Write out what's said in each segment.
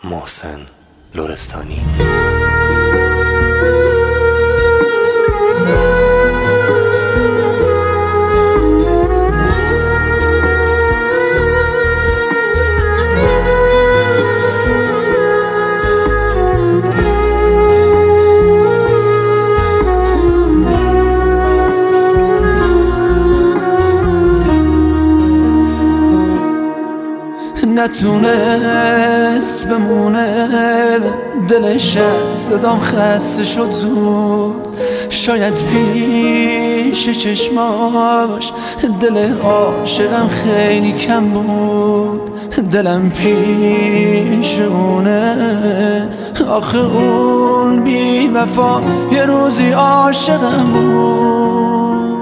محسن لرستانی. نتونست بمونه دلش از صدام خسته شد زود، شاید پیش چشماش دل عاشقم خیلی کم بود. دلم پیش اونه، آخه اون بی وفا یه روزی عاشقم بود.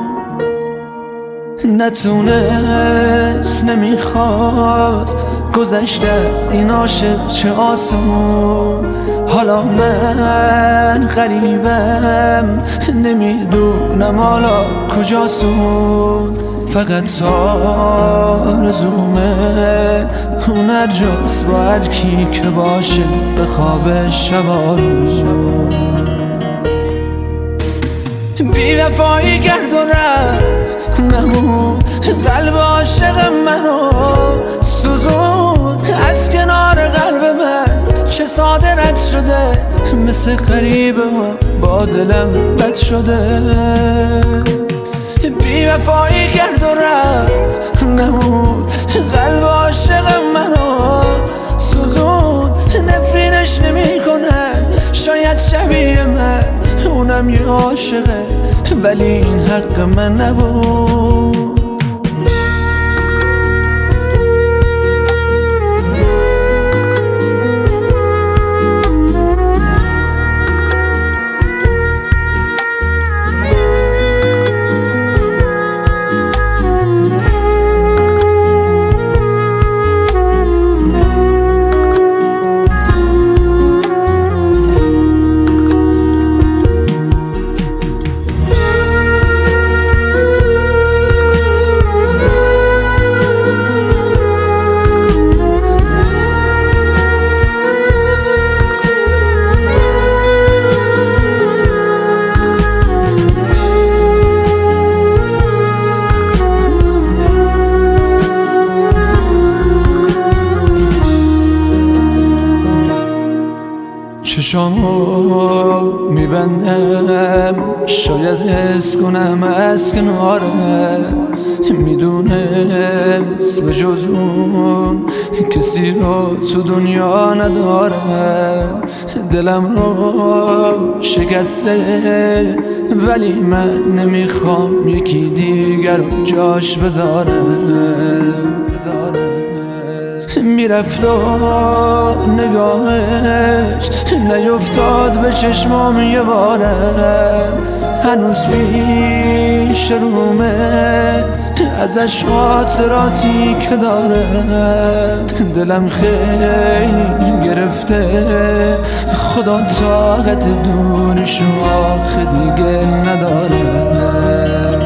نتونست نمیخواست گذشته از این عاشق چه آسون. حالا من غریبم نمیدونم حالا کجاسون. فقط آرزومه اون هر جاست با هر کی که باشه به خواب شبارون. بی وفایی کرد و رفت نمون، قلب عاشق منو سوزون. از کنار قلب من چه ساده رد شده، مثل غریبه با دلم بد شده. بی وفایی کرد و رفت نمون، قلب عاشق منو سوزون. نفرینش نمی کنم، شاید شبیه من اونم یه عاشقه، ولی این حق من نبود. چشامو میبندم شاید حس کنم از کنارم، میدونست به جز اون کسی رو تو دنیا ندارم. دلم رو شکسته ولی من نمیخوام یکی دیگر رو جاش بذارم. میرفت و نگاهش نیفتاد به چشمام یه بارم. هنوز پیش رومه ازش خاطراتی که دارم. دلم خیلی گرفته، خدا طاقت دورش آخه دیگه ندارم.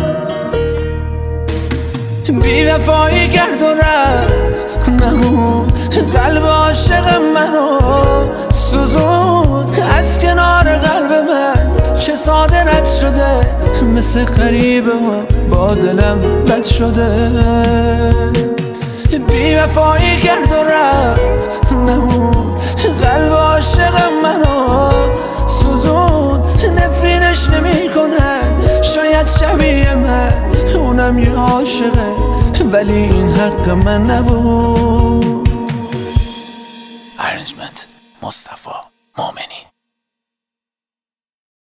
بی وفایی کرد و رفت نمون، قلب عاشق منو سوزون. از کنار قلب من چه ساده رد شده، مثل غریبه با دلم بد شده. بی وفایی کرد و رفت نمون، قلب عاشق منو سوزون. نفرینش نمی کنم، شاید شبیه من اونم یه عاشقه، ولی این حق من نبود. ارنجمنت مصطفی مومنی.